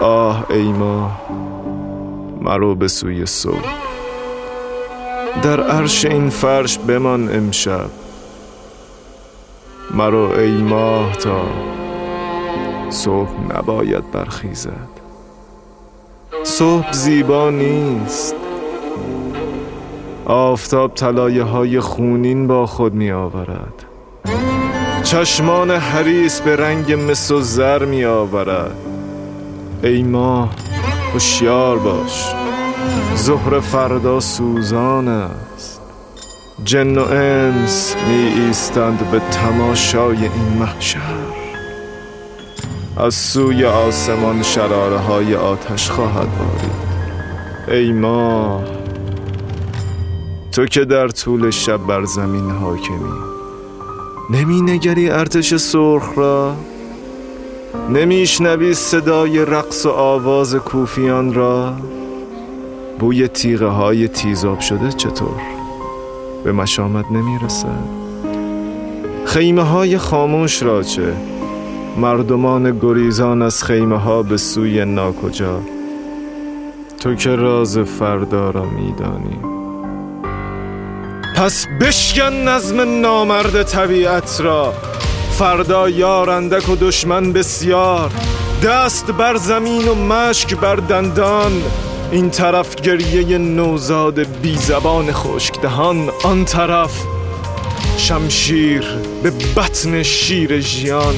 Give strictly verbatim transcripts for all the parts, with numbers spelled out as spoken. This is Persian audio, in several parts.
آه ای ماه مرو به سوی صبح، در عرش این فرش بمان امشب. مرو ای ماه تا صبح نباید برخیزد. صبح زیبا نیست، آفتاب طلایه های خونین با خود می آورد، چشمان حریص به رنگ مس و زر می آورد. ای ماه هوشیار باش، ظهر فردا سوزان است. جن و انس می ایستند به تماشای این محشر. از سوی آسمان شراره های آتش خواهد بارید. ای ماه تو که در طول شب بر زمین حاکمی، نمی نگری ارتش سرخ را؟ نمیشنوی صدای رقص و آواز کوفیان را؟ بوی تیغه های تیزاب شده چطور؟ به مشامت نمی رسد؟ خیمه های خاموش را چه؟ مردمان گریزان از خیمه ها به سوی ناکجا. تو که راز فردا را می دانی، پس بشکن نظم نامرد طبیعت را. فردا یار اندک و دشمن بسیار، دست بر زمین و مشک بر دندان. این طرف گریه نوزاد بی زبان خشکدهان، آن طرف شمشیر به بطن شیر ژیان.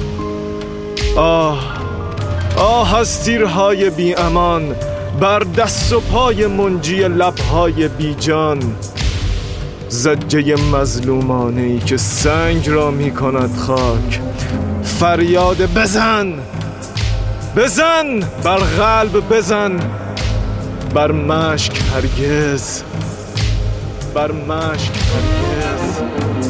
آه آه از تیرهای بی امان بر دست و پای منجی لبهای بی جان. زجه مظلومانه‌ای که سنگ را می کند خاک. فریاد بزن بزن بر قلب، بزن بر مشک هرگز، بر مشک هرگز.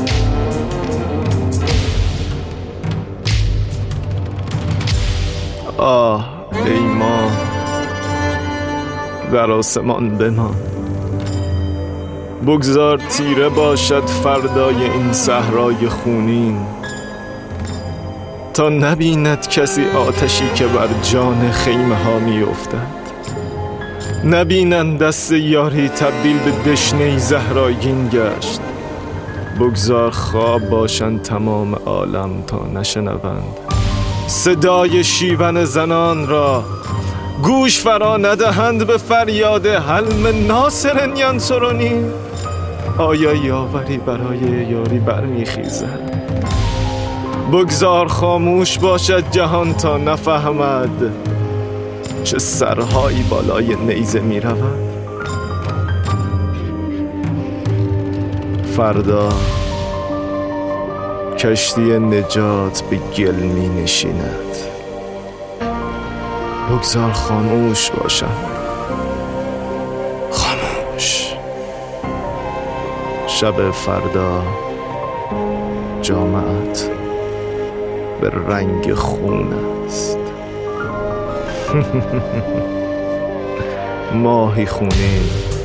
آه ای ماه در آسمان بمان، بگذار تیره باشد فردای این صحرای خونین، تا نبیند کسی آتشی که بر جان خیمه ها می افتد. نبینند دست یاری تبدیل به دشنه زهراگین گشت. بگذار خواب باشند تمام عالم تا نشنوند صدای شیون زنان را. گوش فرا ندهند به فریاد حلم ناصر ینصرنی. آیا یاوری برای یاری برمیخیزد؟ بگذار خاموش باشد جهان تا نفهمد چه سرهایی بالای نیزه می رود. فردا کشتی نجات به گل می نشیند. بگذار خاموش باشم، خاموش. شب فردا جامعت به رنگ خون است. ماهی خونین